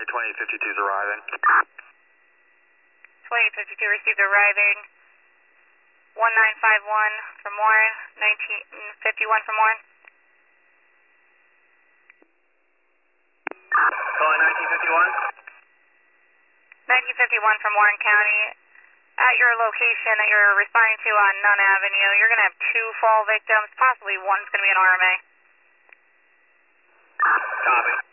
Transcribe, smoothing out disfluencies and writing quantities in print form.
2852 is arriving. 2852 received arriving. 1951 from Warren, 1951 from Warren. Calling 1951. 1951 from Warren County. At your location that you're responding to on Nunn Avenue, you're going to have 2 fall victims. Possibly one's going to be an RMA. Copy.